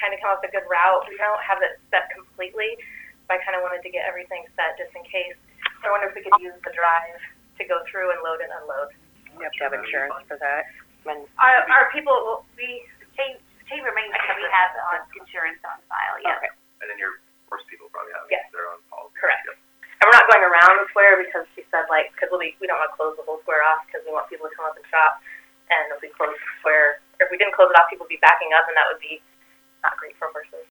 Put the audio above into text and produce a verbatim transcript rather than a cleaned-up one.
kind of come up with a good route. We don't have it set completely, but I kind of wanted to get everything set just in case. So I wonder if we could use the drive to go through and load and unload. You have to have insurance for that. When Our, our people, we, Ch- Chamber maintenance, we have uh, insurance on file, yes. Okay. And then your horse people probably have Yes. their own policy. Correct. Yep. and we're not going around the square because she said like, because we'll be, we don't want to close the whole square off because we want people to come up and shop. And if we close the square, or if we didn't close it off, people would be backing up, and that would be not great for horses.